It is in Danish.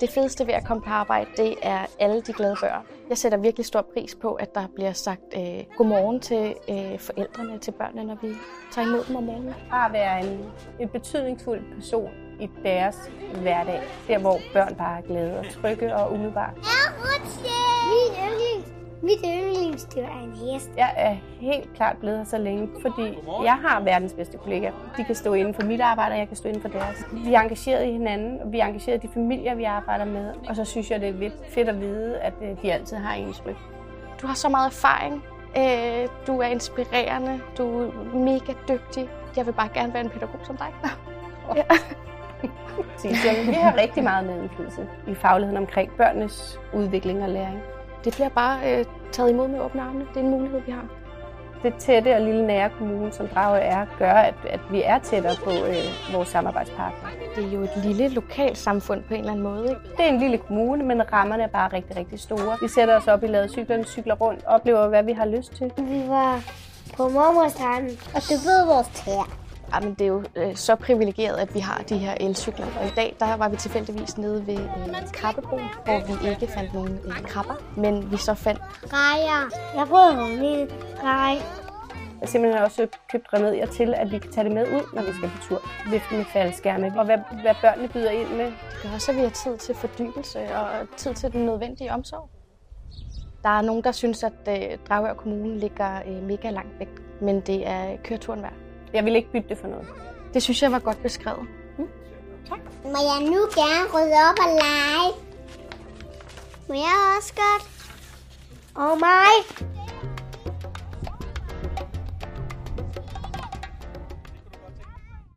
Det fedeste ved at komme på arbejde, det er alle de glade børn. Jeg sætter virkelig stor pris på, at der bliver sagt godmorgen til forældrene, til børnene, når vi tager imod dem om morgenen. At være en betydningsfuld person i deres hverdag. Der, hvor børn bare er glade og trygge og umiddelbare. Mit yndlingsdyr er en hest. Jeg er helt klart blevet her så længe, fordi jeg har verdens bedste kollegaer. De kan stå inden for mit arbejde, og jeg kan stå inden for deres. Vi er engageret i hinanden, og vi er engageret i de familier, vi arbejder med. Og så synes jeg, det er lidt fedt at vide, at de altid har ens ryg. Du har så meget erfaring. Du er inspirerende. Du er mega dygtig. Jeg vil bare gerne være en pædagog som dig. Ja. Vi har rigtig meget medindflydelse i fagligheden omkring børnenes udvikling og læring. Det bliver bare taget imod med åbne armene. Det er en mulighed, vi har. Det tætte og lille nære kommune, som Dragør er, gør, at vi er tættere på vores samarbejdspartnere. Det er jo et lille lokalt samfund på en eller anden måde, ikke? Det er en lille kommune, men rammerne er bare rigtig, rigtig store. Vi sætter os op i ladecyklerne, cykler rundt, oplever, hvad vi har lyst til. Vi var på mormorstranden, og det ved vores tær. Jamen, det er jo så privilegeret, at vi har de her elcykler. Og i dag der var vi tilfældigvis nede ved Krabbebroen, hvor vi ikke fandt nogen krabber, men vi så fandt rejer. Jeg prøver en lille rej. Jeg har simpelthen også købt remedier til, at vi kan tage det med ud, når vi skal på tur. Vifte med faldskærme, og hvad børnene byder ind med. Det gør også, at vi har tid til fordybelse og tid til den nødvendige omsorg. Der er nogen, der synes, at Dragør Kommune ligger mega langt væk, men det er køreturen værd. Jeg vil ikke bytte det for noget. Det synes jeg var godt beskrevet. Tak. Må jeg nu gerne rydde op og lege? Må jeg også godt? Og mig?